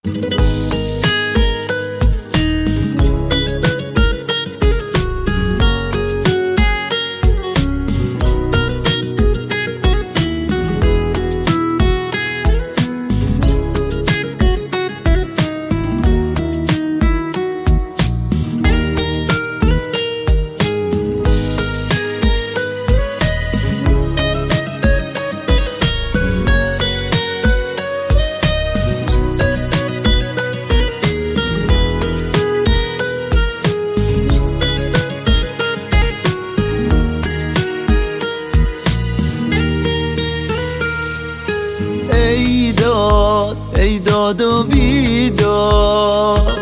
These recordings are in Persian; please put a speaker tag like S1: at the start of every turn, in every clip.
S1: ای داد و بیداد،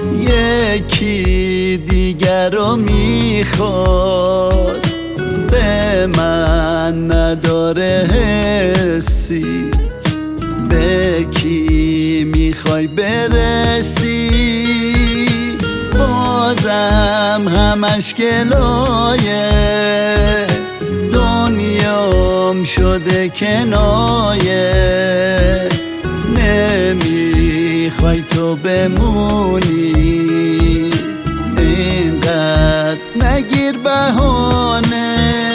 S1: یکی دیگر رو میخواد. به من نداره حسی، به کی میخوای برسی؟ بازم همش گلایه، دنیام شده کنایه. نمیخوای تو بمونی، اینقدر نگیر بهانه.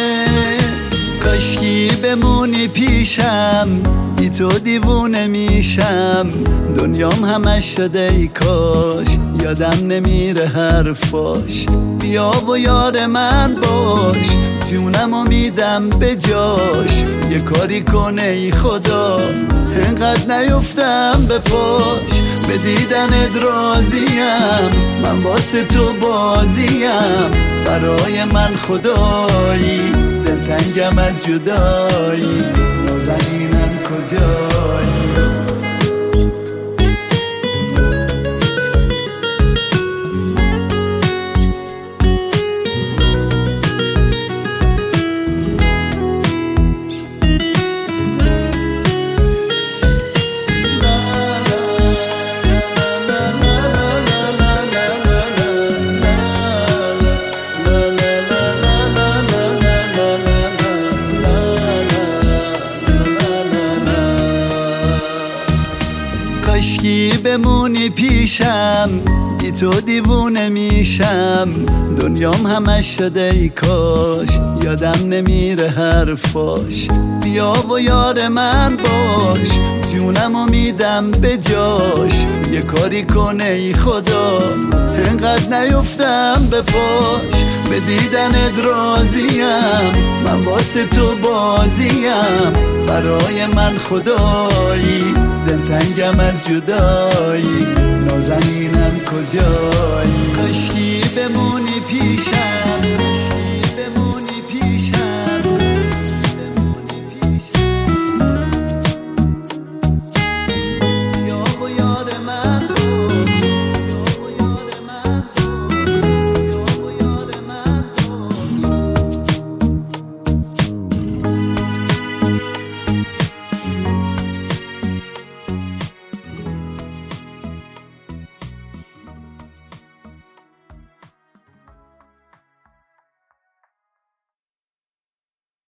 S1: کاشکی بمونی پیشم، بی تو دیوونه میشم. دنیام همش شده ای کاش، یادم نمیره حرفاش. بیا و یار من باش، جونمو میدم به جاش. یه کاری کنه ای خدا، اینقدر نیفتم به پاش. به دیدنت راضیم، من واسه تو بازیم. برای من خدایی، دلتنگم از جدایی. نازنینم کجایی؟ کاشکی بمونی پیشم، بی تو دیوونه میشم. دنیام همش شده ای کاش، یادم نمیره حرفاش. بیا و یار من باش، جونمو میدم به جاش. یه کاری کنه ای خدا، اینقدر نیفتم به پاش. به دیدنت راضیم، من واسه تو بازیم. برای من خدایی، دلتنگم از جدایی.